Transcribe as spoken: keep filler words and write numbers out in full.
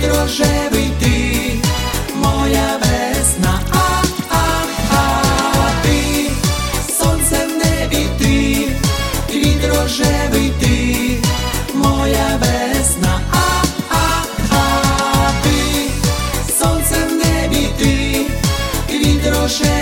рожевий ти, моя весна, а, а, а ти, сонце в небі ти, квіт рожевий ти, моя весна, а, а, а ти, сонце в небі ти, квіт рожевий.